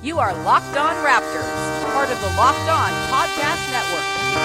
You are Locked On Raptors, part of the Locked On Podcast Network.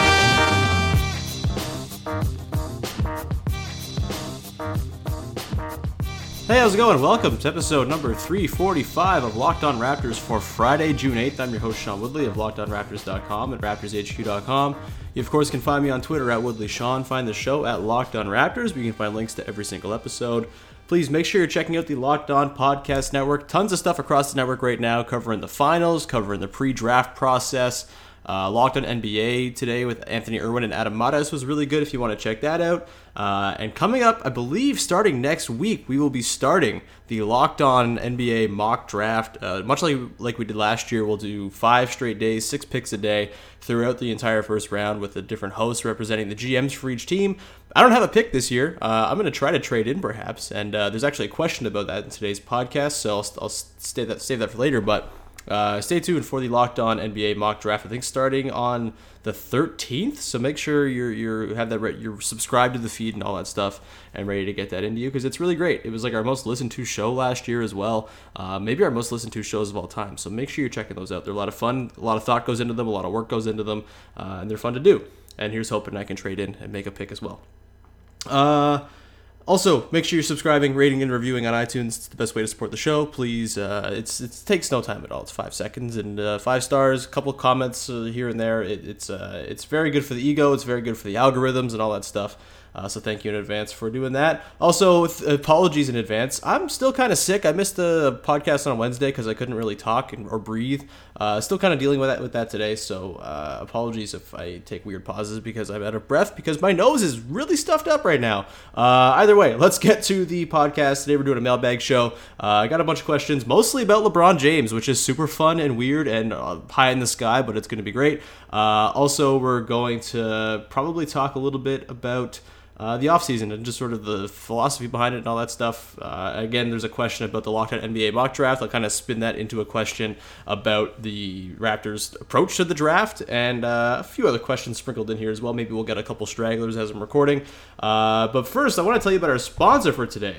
Hey, how's it going? Welcome to episode number 345 of Locked On Raptors for Friday, June 8th. I'm your host, Sean Woodley of LockedOnRaptors.com and RaptorsHQ.com. You, of course, can find me on Twitter at WoodleySean. Find the show at Locked On Raptors, where you can find links to every single episode. Please make sure you're checking out the Locked On Podcast Network. Tons of stuff across the network right now, covering the finals, covering the pre-draft process. Locked On NBA today with Anthony Irwin and Adam Mares was really good if you want to check that out. And coming up, I believe, starting next week, we will be starting the Locked On NBA mock draft. Much like we did last year, we'll do 5 straight days, 6 picks a day throughout the entire first round with a different host representing the GMs for each team. I don't have a pick this year. I'm going to try to trade in perhaps, and there's actually a question about that in today's podcast, so I'll save that for later, but stay tuned for the Locked On NBA mock draft. I think starting on the 13th. So make sure you're subscribed to the feed and all that stuff and ready to get that into you because it's really great. It was like our most listened to show last year as well. Maybe our most listened to shows of all time. So make sure you're checking those out. They're a lot of fun. A lot of thought goes into them. A lot of work goes into them, and they're fun to do. And here's hoping I can trade in and make a pick as well. Also, make sure you're subscribing, rating, and reviewing on iTunes. It's the best way to support the show. Please, it takes no time at all. It's 5 seconds and 5 stars, a couple of comments here and there. It's very good for the ego. It's very good for the algorithms and all that stuff. So thank you in advance for doing that. Also, apologies in advance. I'm still kind of sick. I missed the podcast on Wednesday because I couldn't really talk or breathe. Still kind of dealing with that today. So apologies if I take weird pauses because I'm out of breath because my nose is really stuffed up right now. Either way, let's get to the podcast. Today we're doing a mailbag show. I got a bunch of questions, mostly about LeBron James, which is super fun and weird and pie in the sky, but it's going to be great. Also, we're going to probably talk a little bit about the offseason and just sort of the philosophy behind it and all that stuff. Again, there's a question about the Locked On NBA mock draft. I'll kind of spin that into a question about the Raptors' approach to the draft and a few other questions sprinkled in here as well. Maybe we'll get a couple stragglers as I'm recording. But first, I want to tell you about our sponsor for today.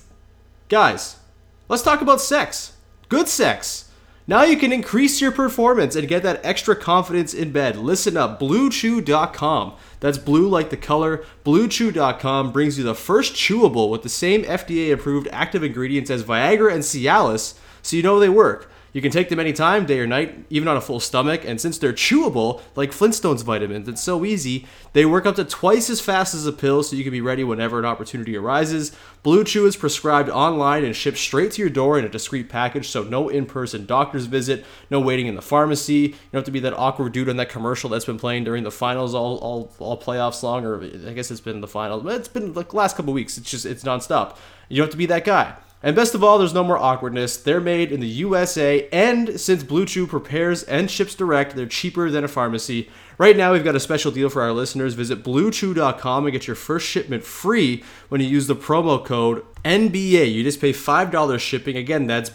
Guys, let's talk about sex. Good sex. Now you can increase your performance and get that extra confidence in bed. Listen up, BlueChew.com. That's blue like the color. BlueChew.com brings you the first chewable with the same FDA-approved active ingredients as Viagra and Cialis, so you know they work. You can take them anytime, day or night, even on a full stomach, and since they're chewable, like Flintstones vitamins, it's so easy, they work up to twice as fast as a pill, so you can be ready whenever an opportunity arises. Blue Chew is prescribed online and shipped straight to your door in a discreet package, so no in-person doctor's visit, no waiting in the pharmacy, you don't have to be that awkward dude on that commercial that's been playing during the finals all playoffs long, or I guess it's been the finals, but it's been the last couple weeks, it's nonstop. You don't have to be that guy. And best of all, there's no more awkwardness. They're made in the USA, and since Blue Chew prepares and ships direct, they're cheaper than a pharmacy. Right now, we've got a special deal for our listeners. Visit BlueChew.com and get your first shipment free when you use the promo code NBA. You just pay $5 shipping. Again, that's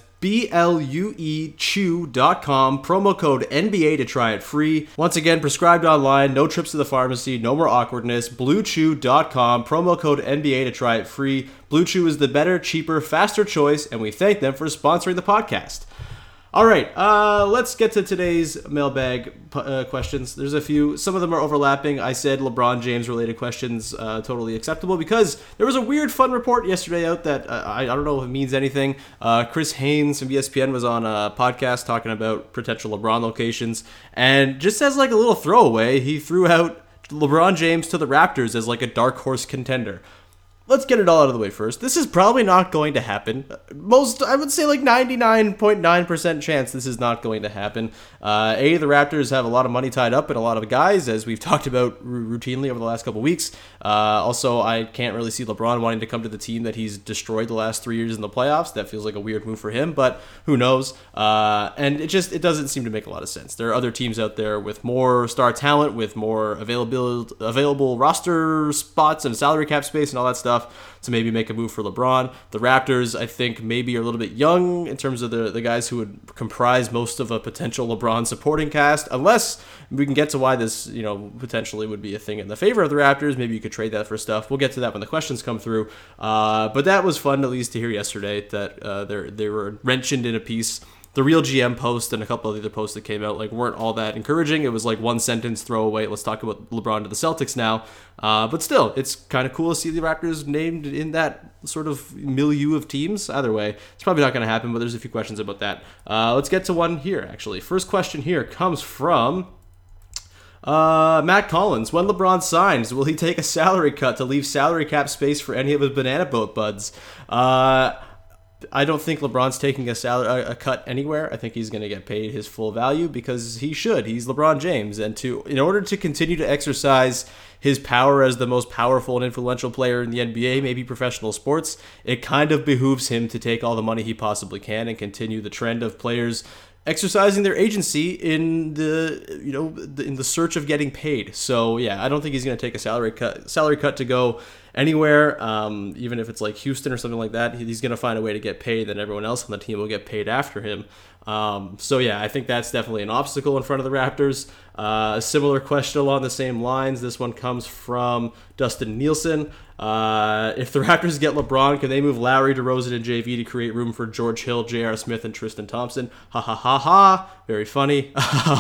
BlueChew.com, promo code NBA to try it free. Once again, prescribed online, no trips to the pharmacy, no more awkwardness. BlueChew.com, promo code NBA to try it free. Blue Chew is the better, cheaper, faster choice, and we thank them for sponsoring the podcast. All right, let's get to today's mailbag questions. There's a few. Some of them are overlapping. I said LeBron James related questions, totally acceptable, because there was a weird fun report yesterday out that I don't know if it means anything. Chris Haynes from ESPN was on a podcast talking about potential LeBron locations, and just as like a little throwaway, he threw out LeBron James to the Raptors as like a dark horse contender. Let's get it all out of the way first. This is probably not going to happen. I would say like 99.9% chance this is not going to happen. The Raptors have a lot of money tied up and a lot of guys, as we've talked about routinely over the last couple of weeks. Also, I can't really see LeBron wanting to come to the team that he's destroyed the last 3 years in the playoffs. That feels like a weird move for him, but who knows? And it doesn't seem to make a lot of sense. There are other teams out there with more star talent, with more available roster spots and salary cap space and all that stuff to maybe make a move for LeBron. The Raptors, I think, maybe are a little bit young in terms of the guys who would comprise most of a potential LeBron supporting cast, unless we can get to why this, potentially would be a thing in the favor of the Raptors. Maybe you could trade that for stuff. We'll get to that when the questions come through. But that was fun, at least, to hear yesterday that they were mentioned in a piece the Real GM post and a couple of the other posts that came out like weren't all that encouraging. It was like one sentence throwaway. Let's talk about LeBron to the Celtics now. But still, it's kind of cool to see the Raptors named in that sort of milieu of teams. Either way, it's probably not going to happen, but there's a few questions about that. Let's get to one here, actually. First question here comes from Matt Collins. When LeBron signs, will he take a salary cut to leave salary cap space for any of his banana boat buds? I don't think LeBron's taking a cut anywhere. I think he's going to get paid his full value because he should. He's LeBron James, and in order to continue to exercise his power as the most powerful and influential player in the NBA, maybe professional sports, it kind of behooves him to take all the money he possibly can and continue the trend of players exercising their agency in the search of getting paid. So yeah, I don't think he's going to take a salary cut to go anywhere. Even if it's like Houston or something like that, he's going to find a way to get paid. Then everyone else on the team will get paid after him. So yeah, I think that's definitely an obstacle in front of the Raptors. A similar question along the same lines. This one comes from Dustin Nielsen. If the Raptors get LeBron, can they move Lowry, DeRozan, and JV to create room for George Hill, J.R. Smith, and Tristan Thompson? Ha ha ha ha. Very funny.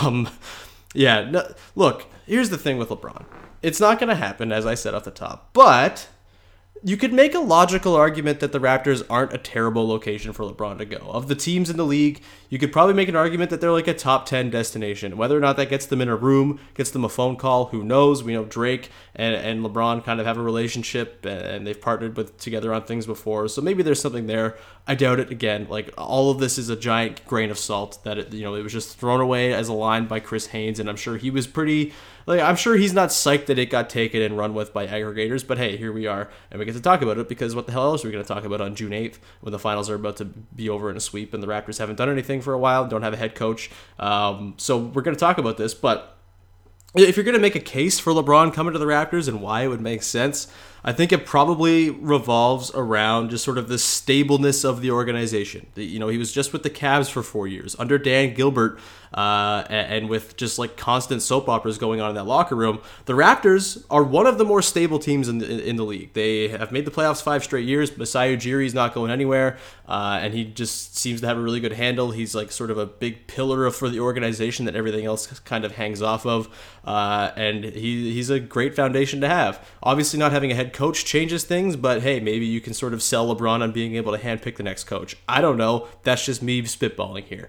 Look, here's the thing with LeBron. It's not going to happen, as I said off the top. But you could make a logical argument that the Raptors aren't a terrible location for LeBron to go. Of the teams in the league, you could probably make an argument that they're like a top 10 destination. Whether or not that gets them in a room, gets them a phone call, who knows? We know Drake and LeBron kind of have a relationship, and they've partnered together on things before. So maybe there's something there. I doubt it. Again, like all of this is a giant grain of salt that it was just thrown away as a line by Chris Haynes, and I'm sure he was pretty. I'm sure he's not psyched that it got taken and run with by aggregators, but hey, here we are, and we get to talk about it because what the hell else are we going to talk about on June 8th when the finals are about to be over in a sweep and the Raptors haven't done anything for a while, don't have a head coach. So we're going to talk about this, but if you're going to make a case for LeBron coming to the Raptors and why it would make sense, I think it probably revolves around just sort of the stableness of the organization. He was just with the Cavs for 4 years under Dan Gilbert, and with just like constant soap operas going on in that locker room. The Raptors are one of the more stable teams in the league. They have made the playoffs 5 straight years. Masai Ujiri is not going anywhere, and he just seems to have a really good handle. He's like sort of a big pillar for the organization that everything else kind of hangs off of, and he's a great foundation to have. Obviously, not having a head coach changes things, but hey, maybe you can sort of sell LeBron on being able to handpick the next coach. I don't know. That's just me spitballing here.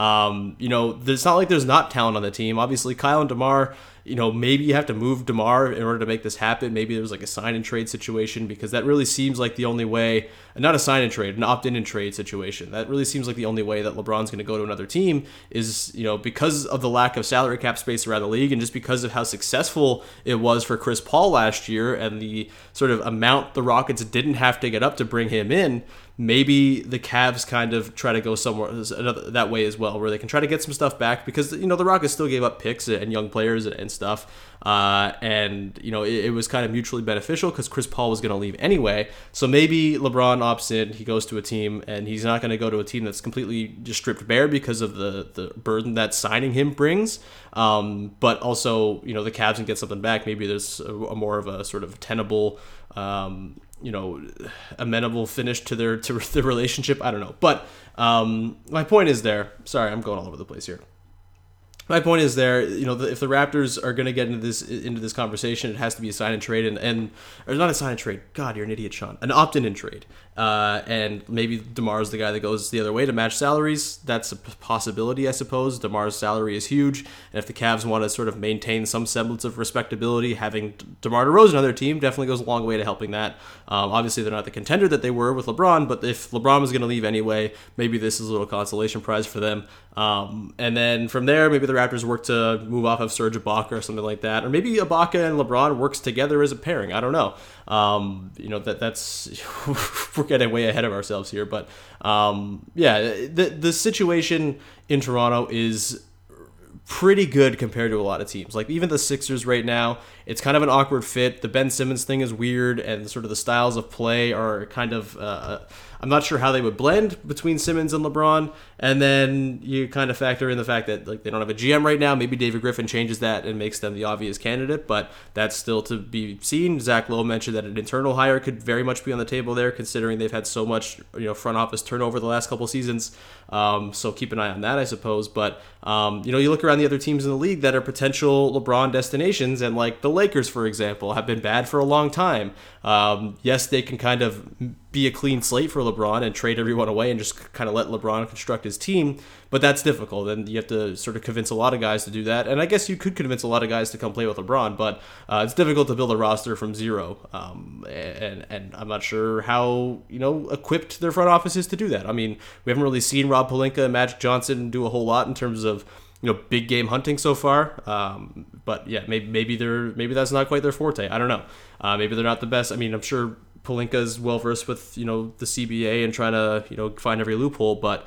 It's not like there's not talent on the team. Obviously, Kyle and DeMar, maybe you have to move DeMar in order to make this happen. Maybe there's like a sign and trade situation, because that really seems like the only way, not a sign and trade, an opt-in and trade situation. That really seems like the only way that LeBron's going to go to another team is, because of the lack of salary cap space around the league, and just because of how successful it was for Chris Paul last year and the sort of amount the Rockets didn't have to get up to bring him in. Maybe the Cavs kind of try to go somewhere that way as well, where they can try to get some stuff back, because the Rockets still gave up picks and young players and stuff, and it was kind of mutually beneficial because Chris Paul was going to leave anyway. So maybe LeBron opts in, he goes to a team, and he's not going to go to a team that's completely just stripped bare because of the burden that signing him brings. But also, the Cavs can get something back. Maybe there's a more of a sort of tenable, amenable finish to their relationship. I don't know. But my point is there. Sorry, I'm going all over the place here. My point is there, if the Raptors are going to get into this conversation, it has to be a sign and trade, or not a sign and trade. God, you're an idiot, Sean. An opt-in and trade, and maybe DeMar's the guy that goes the other way to match salaries. That's a possibility, I suppose. DeMar's salary is huge, and if the Cavs want to sort of maintain some semblance of respectability, having DeMar DeRozan on their team definitely goes a long way to helping that. Obviously, they're not the contender that they were with LeBron, but if LeBron was going to leave anyway, maybe this is a little consolation prize for them. And then from there, maybe the Raptors work to move off of Serge Ibaka or something like that, or maybe Ibaka and LeBron works together as a pairing. I don't know. That's we're getting way ahead of ourselves here, but the situation in Toronto is pretty good compared to a lot of teams. Like even the Sixers right now, it's kind of an awkward fit. The Ben Simmons thing is weird, and sort of the styles of play are kind of I'm not sure how they would blend between Simmons and LeBron. And then you kind of factor in the fact that like they don't have a GM right now. Maybe David Griffin changes that and makes them the obvious candidate, but that's still to be seen. Zach Lowe mentioned that an internal hire could very much be on the table there, considering they've had so much front office turnover the last couple seasons. So keep an eye on that, I suppose. But you look around the other teams in the league that are potential LeBron destinations, and like the Lakers, for example, have been bad for a long time. Yes, they can kind of be a clean slate for LeBron and trade everyone away and just kind of let LeBron construct his team, but that's difficult, and you have to sort of convince a lot of guys to do that. And I guess you could convince a lot of guys to come play with LeBron, but it's difficult to build a roster from zero. And I'm not sure how equipped their front office is to do that. I mean, we haven't really seen Rob Pelinka and Magic Johnson do a whole lot in terms of big game hunting so far. But yeah, maybe that's not quite their forte. I don't know. Maybe they're not the best. I mean, I'm sure Pelinka's well versed with the CBA and trying to find every loophole, but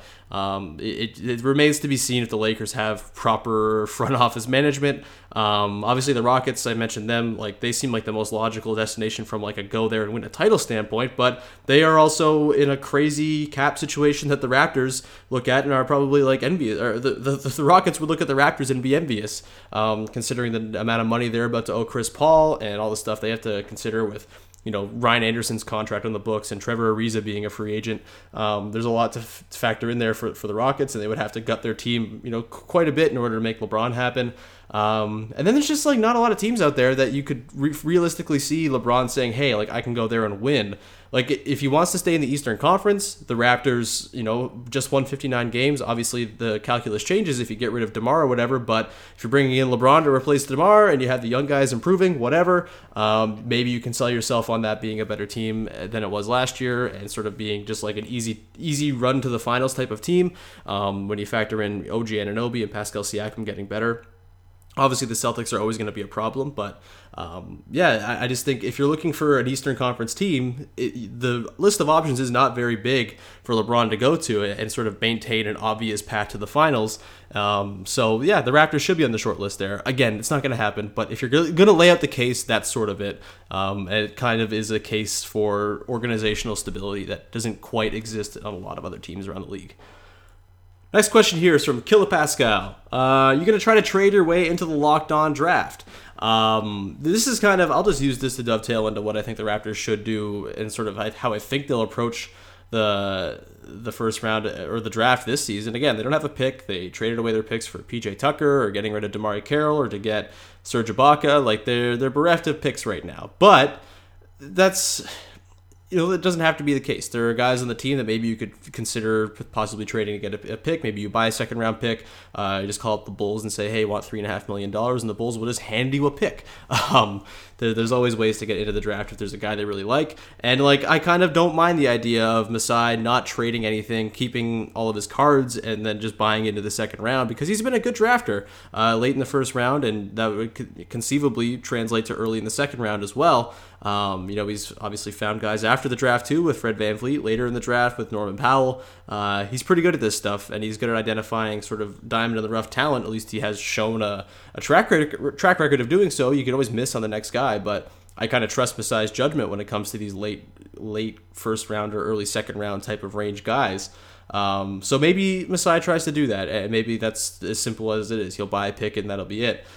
it remains to be seen if the Lakers have proper front office management. Obviously the Rockets, I mentioned them, like they seem like the most logical destination from like a go there and win a title standpoint, but they are also in a crazy cap situation that the Raptors look at and are probably like envious, or the Rockets would look at the Raptors and be envious, considering the amount of money they're about to owe Chris Paul and all the stuff they have to consider with Ryan Anderson's contract on the books and Trevor Ariza being a free agent. There's a lot to factor in there for the Rockets, and they would have to gut their team, quite a bit in order to make LeBron happen. And then there's just like not a lot of teams out there that you could realistically see LeBron saying, hey, like I can go there and win. Like if he wants to stay in the Eastern Conference, the Raptors, just won 59 games. Obviously the calculus changes if you get rid of DeMar or whatever, but if you're bringing in LeBron to replace DeMar and you have the young guys improving, whatever, maybe you can sell yourself on that being a better team than it was last year and sort of being just like an easy run to the finals type of team. When you factor in OG Anunoby and Pascal Siakam getting better. Obviously, the Celtics are always going to be a problem, but I just think if you're looking for an Eastern Conference team, the list of options is not very big for LeBron to go to and sort of maintain an obvious path to the finals. The Raptors should be on the short list there. Again, it's not going to happen, but if you're going to lay out the case, that's sort of it. And it kind of is a case for organizational stability that doesn't quite exist on a lot of other teams around the league. Next question here is from Kilopascal. You're going to try to trade your way into the Locked On draft. This is kind of, I'll just use this to dovetail into what I think the Raptors should do and sort of how I think they'll approach the first round or the draft this season. Again, they don't have a pick. They traded away their picks for PJ Tucker or getting rid of DeMar Carroll or to get Serge Ibaka. Like they're bereft of picks right now. But that's... it doesn't have to be the case. There are guys on the team that maybe you could consider possibly trading to get a pick. Maybe you buy a second-round pick, you just call up the Bulls and say, hey, I want $3.5 million, and the Bulls will just hand you a pick. There's always ways to get into the draft if there's a guy they really like. And I kind of don't mind the idea of Masai not trading anything, keeping all of his cards, and then just buying into the second round because he's been a good drafter late in the first round, and that would conceivably translate to early in the second round as well. He's obviously found guys after the draft too with Fred VanVleet, later in the draft with Norman Powell. He's pretty good at this stuff, and he's good at identifying sort of diamond in the rough talent. At least he has shown a track record of doing so. You can always miss on the next guy, but I kind of trust Masai's judgment when it comes to these late first round or early second round type of range guys. So maybe Masai tries to do that, and maybe that's as simple as it is. He'll buy a pick and that'll be it.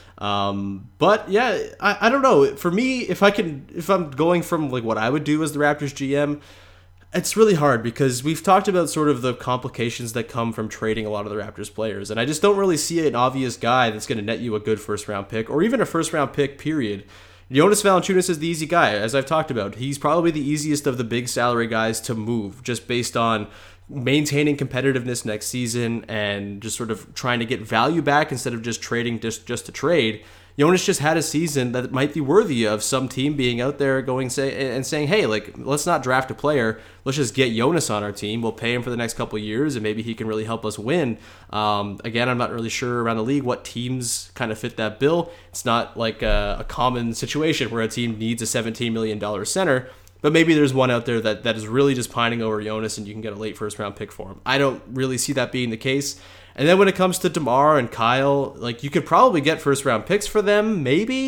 But yeah, I don't know. For me, if I'm going from what I would do as the Raptors GM, it's really hard because we've talked about sort of the complications that come from trading a lot of the Raptors players, and I just don't really see an obvious guy that's going to net you a good first round pick or even a first round pick, period. Jonas Valanciunas is the easy guy, as I've talked about. He's probably the easiest of the big salary guys to move, just based on maintaining competitiveness next season and just sort of trying to get value back instead of just trading just to trade. Jonas just had a season that might be worthy of some team being out there saying, hey, let's not draft a player. Let's just get Jonas on our team. We'll pay him for the next couple of years, and maybe he can really help us win. Again, I'm not really sure around the league what teams kind of fit that bill. It's not like a common situation where a team needs a $17 million center. But maybe there's one out there that is really just pining over Jonas, and you can get a late first-round pick for him. I don't really see that being the case. And then when it comes to DeMar and Kyle, you could probably get first-round picks for them, maybe.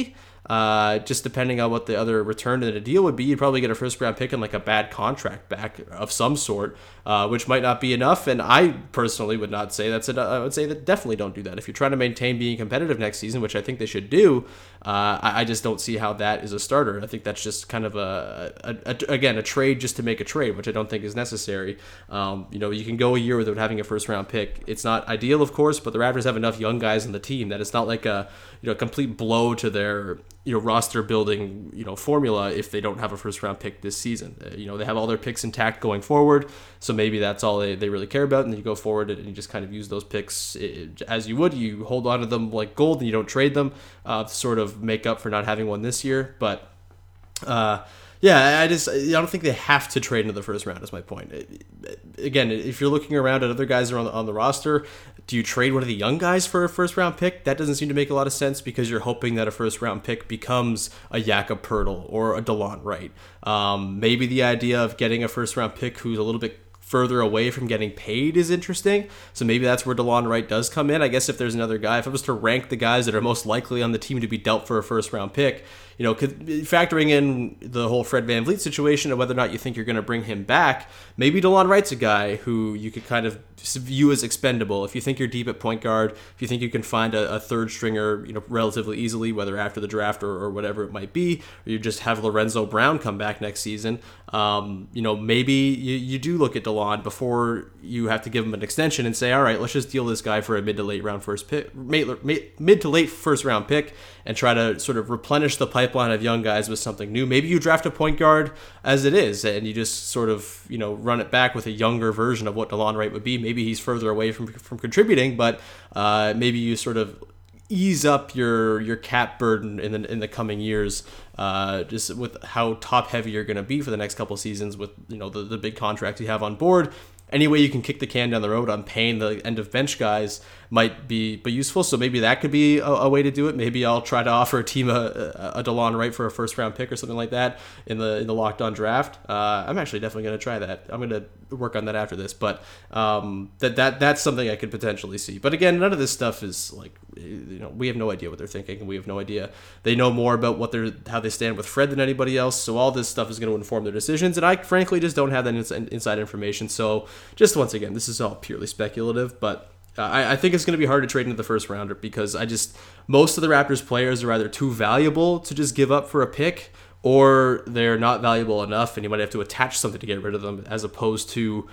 Just depending on what the other return in the deal would be, you'd probably get a first round pick and like a bad contract back of some sort, which might not be enough. And I personally would not say that's I would say that definitely don't do that. If you're trying to maintain being competitive next season, which I think they should do, I just don't see how that is a starter. I think that's just kind of a trade just to make a trade, which I don't think is necessary. You can go a year without having a first round pick. It's not ideal, of course, but the Raptors have enough young guys on the team that it's not like a complete blow to their roster building formula if they don't have a first round pick this season. They have all their picks intact going forward, so maybe that's all they really care about, and then you go forward and you just kind of use those picks as you would. You hold on to them like gold and you don't trade them to sort of make up for not having one this year. But I don't think they have to trade into the first round is my point. Again, if you're looking around at other guys that are on the roster, do you trade one of the young guys for a first round pick? That doesn't seem to make a lot of sense because you're hoping that a first round pick becomes a Jakob Poeltl or a DeLon Wright. Maybe the idea of getting a first round pick who's a little bit further away from getting paid is interesting. So maybe that's where DeLon Wright does come in. I guess if there's another guy, if I was to rank the guys that are most likely on the team to be dealt for a first round pick, factoring in the whole Fred VanVleet situation and whether or not you think you're going to bring him back, maybe DeLon Wright's a guy who you could kind of view as expendable. If you think you're deep at point guard, if you think you can find a third stringer, relatively easily, whether after the draft or whatever it might be, or you just have Lorenzo Brown come back next season, maybe you do look at DeLon before you have to give him an extension and say, all right, let's just deal this guy for a mid to late first round pick and try to sort of replenish the pipeline of young guys with something new. Maybe you draft a point guard as it is and you just sort of run it back with a younger version of what DeLon Wright would be. Maybe he's further away from contributing, but maybe you sort of ease up your cap burden in the coming years, just with how top heavy you're going to be for the next couple seasons with the big contracts you have on board. Any way you can kick the can down the road on paying the end of bench guys might be useful. So maybe that could be a way to do it. Maybe I'll try to offer a team a DeLon Wright for a first round pick or something like that in the Locked On draft. I'm actually definitely going to try that. I'm going to work on that after this, but that's something I could potentially see. But again, none of this stuff is like, we have no idea what they're thinking, and we have no idea. They know more about how they stand with Fred than anybody else. So all this stuff is going to inform their decisions, and I frankly just don't have that inside information. So just once again, this is all purely speculative, but I think it's going to be hard to trade into the first rounder because most of the Raptors players are either too valuable to just give up for a pick, or they're not valuable enough and you might have to attach something to get rid of them, as opposed to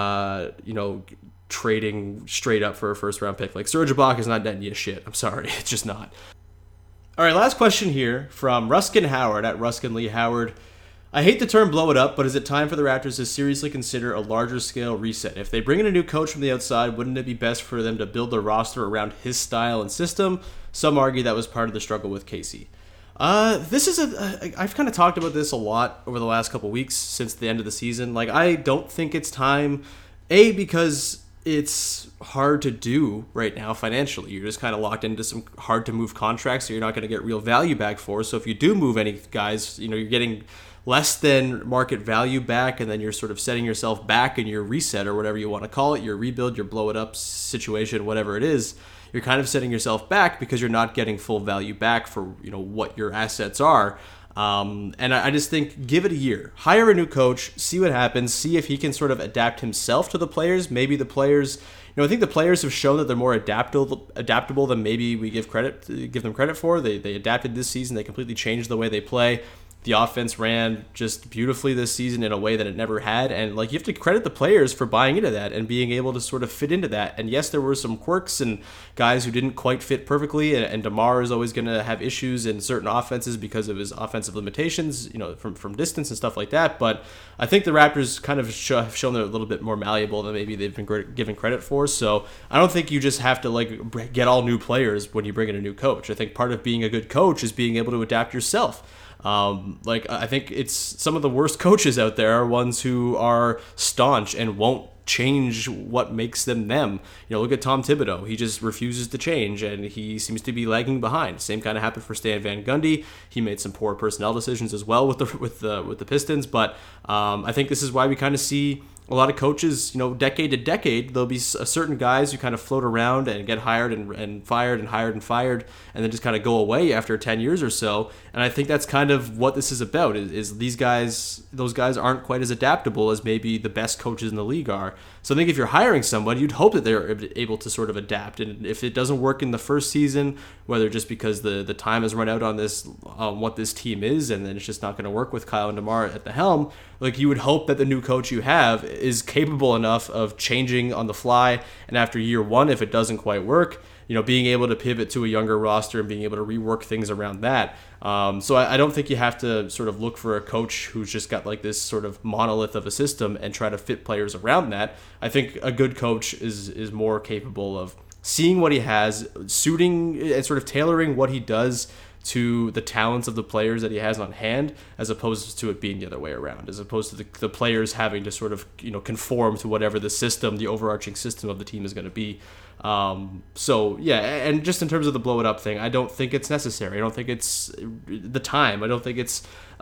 trading straight up for a first round pick. Like Serge Ibaka is not netting you shit. I'm sorry, it's just not. All right, last question here from Ruskin Howard at Ruskin Lee Howard. I hate the term blow it up, but is it time for the Raptors to seriously consider a larger scale reset? If they bring in a new coach from the outside, wouldn't it be best for them to build their roster around his style and system? Some argue that was part of the struggle with Casey. I've kind of talked about this a lot over the last couple weeks since the end of the season. Like, I don't think it's time, because it's hard to do right now financially. You're just kind of locked into some hard to move contracts, so you're not going to get real value back for. So if you do move any guys, you're getting less than market value back, and then you're sort of setting yourself back in your reset or whatever you want to call it, your rebuild, your blow it up situation, whatever it is. You're kind of setting yourself back because you're not getting full value back for what your assets are. And I just think give it a year. Hire a new coach, see what happens, see if he can sort of adapt himself to the players. Maybe the players, I think the players have shown that they're more adaptable than maybe we give them credit for. They adapted this season. They completely changed the way they play. The offense ran just beautifully this season in a way that it never had. And you have to credit the players for buying into that and being able to sort of fit into that. And yes, there were some quirks and guys who didn't quite fit perfectly. And DeMar is always going to have issues in certain offenses because of his offensive limitations, from distance and stuff like that. But I think the Raptors kind of have shown they're a little bit more malleable than maybe they've been given credit for. So I don't think you just have to get all new players when you bring in a new coach. I think part of being a good coach is being able to adapt yourself. I think it's some of the worst coaches out there are ones who are staunch and won't change what makes them them. Look at Tom Thibodeau. He just refuses to change, and he seems to be lagging behind. Same kind of happened for Stan Van Gundy. He made some poor personnel decisions as well with the Pistons, but I think this is why we kind of see a lot of coaches, decade to decade, there'll be certain guys who kind of float around and get hired and fired and hired and fired, and then just kind of go away after 10 years or so. And I think that's kind of what this is about, is those guys aren't quite as adaptable as maybe the best coaches in the league are. So I think if you're hiring someone, you'd hope that they're able to sort of adapt. And if it doesn't work in the first season, whether just because the time has run out on what this team is, and then it's just not going to work with Kyle and DeMar at the helm, like, you would hope that the new coach you have is capable enough of changing on the fly, and after year one, if it doesn't quite work, being able to pivot to a younger roster and being able to rework things around that. So I don't think you have to sort of look for a coach who's just got like this sort of monolith of a system and try to fit players around that. I think a good coach is more capable of seeing what he has, suiting and sort of tailoring what he does to the talents of the players that he has on hand, as opposed to it being the other way around, as opposed to the players having to sort of conform to whatever the overarching system of the team is going to be. So yeah, and just in terms of the blow it up thing, I don't think it's necessary. I don't think it's the time. I don't think it's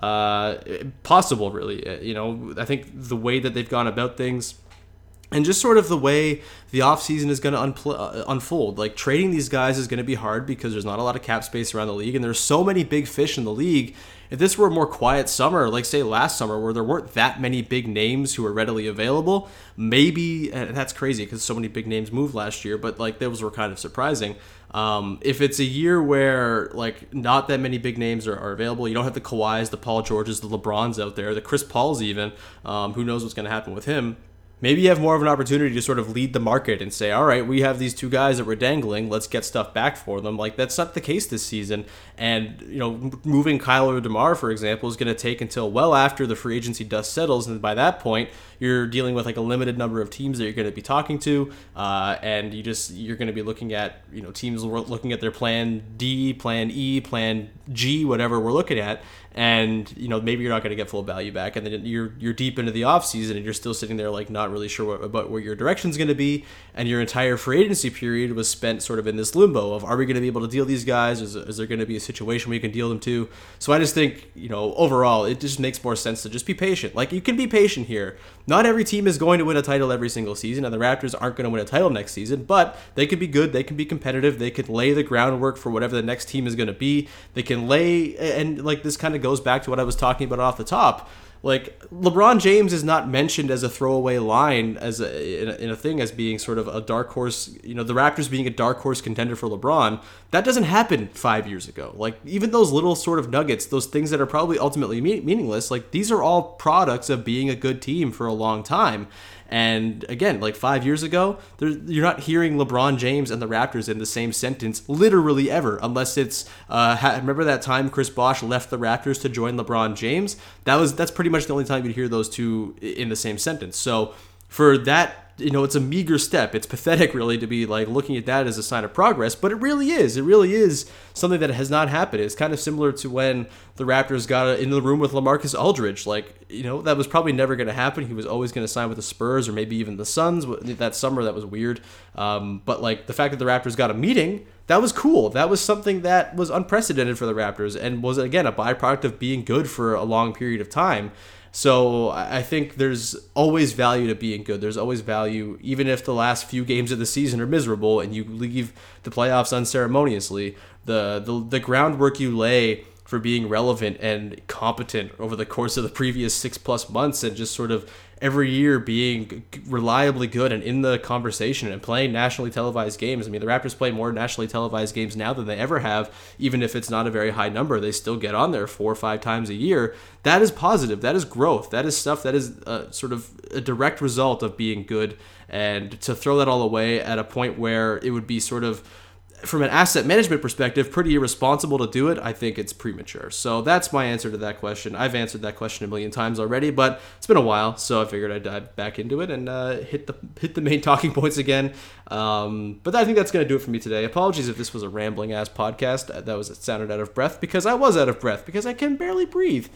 possible, really. I think the way that they've gone about things, and just sort of the way the offseason is going to unfold. Like, trading these guys is going to be hard because there's not a lot of cap space around the league, and there's so many big fish in the league. If this were a more quiet summer, like say last summer, where there weren't that many big names who were readily available, maybe, and that's crazy because so many big names moved last year, but like those were kind of surprising. If it's a year where like not that many big names are available, you don't have the Kawhis, the Paul Georges, the LeBrons out there, the Chris Pauls even, who knows what's going to happen with him. Maybe you have more of an opportunity to sort of lead the market and say, all right, we have these two guys that we're dangling, let's get stuff back for them. Like, that's not the case this season. And, moving Kyle or DeMar, for example, is going to take until well after the free agency dust settles. And by that point, you're dealing with like a limited number of teams that you're going to be talking to. And you're going to be looking at, teams looking at their plan D, plan E, plan G, whatever we're looking at. And, maybe you're not going to get full value back. And then you're deep into the offseason and you're still sitting there like not really sure about where your direction's going to be. And your entire free agency period was spent sort of in this limbo of, are we going to be able to deal these guys? Is there going to be a situation where you can deal them to? So I just think, overall, it just makes more sense to just be patient. Like, you can be patient here. Not every team is going to win a title every single season, and the Raptors aren't going to win a title next season, but they could be good, they can be competitive, they could lay the groundwork for whatever the next team is going to be. They can lay, and like this kind of goes back to what I was talking about off the top. Like, LeBron James is not mentioned as a throwaway line in a thing as being sort of a dark horse, the Raptors being a dark horse contender for LeBron. That doesn't happen 5 years ago. Like, even those little sort of nuggets, those things that are probably ultimately meaningless, like, these are all products of being a good team for a long time. And again, like 5 years ago, you're not hearing LeBron James and the Raptors in the same sentence literally ever, unless it's remember that time Chris Bosh left the Raptors to join LeBron James? That's pretty much the only time you'd hear those two in the same sentence. So for that, it's a meager step. It's pathetic, really, to be like looking at that as a sign of progress, but it really is. It really is something that has not happened. It's kind of similar to when the Raptors got into the room with LaMarcus Aldridge. Like, that was probably never going to happen. He was always going to sign with the Spurs or maybe even the Suns that summer. That was weird. But like the fact that the Raptors got a meeting, that was cool. That was something that was unprecedented for the Raptors and was, again, a byproduct of being good for a long period of time. So I think there's always value to being good. There's always value, even if the last few games of the season are miserable and you leave the playoffs unceremoniously. The groundwork you lay for being relevant and competent over the course of the previous 6+ months and just sort of every year being reliably good and in the conversation and playing nationally televised games. I mean, the Raptors play more nationally televised games now than they ever have, even if it's not a very high number. They still get on there 4 or 5 times a year. That is positive. That is growth. That is stuff that is sort of a direct result of being good. And to throw that all away at a point where it would be sort of, from an asset management perspective, pretty irresponsible to do it, I think it's premature. So that's my answer to that question. I've answered that question a million times already, but it's been a while, so I figured I'd dive back into it and hit the main talking points again. But I think that's going to do it for me today. Apologies if this was a rambling-ass podcast. It sounded out of breath, because I was out of breath, because I can barely breathe.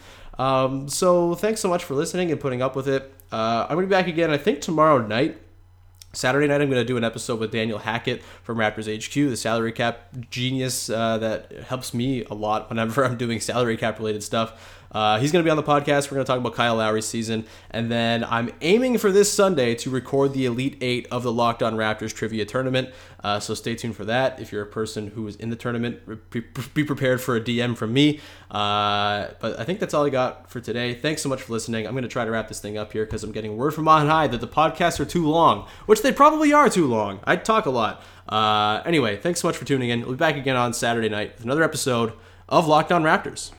So thanks so much for listening and putting up with it. I'm going to be back again, I think, tomorrow night. Saturday night, I'm going to do an episode with Daniel Hackett from Raptors HQ, the salary cap genius that helps me a lot whenever I'm doing salary cap related stuff. He's going to be on the podcast. We're going to talk about Kyle Lowry's season. And then I'm aiming for this Sunday to record the Elite Eight of the Locked On Raptors Trivia Tournament. So stay tuned for that. If you're a person who is in the tournament, be prepared for a DM from me. But I think that's all I got for today. Thanks so much for listening. I'm going to try to wrap this thing up here because I'm getting word from on high that the podcasts are too long, which they probably are too long. I talk a lot. Anyway, thanks so much for tuning in. We'll be back again on Saturday night with another episode of Locked On Raptors.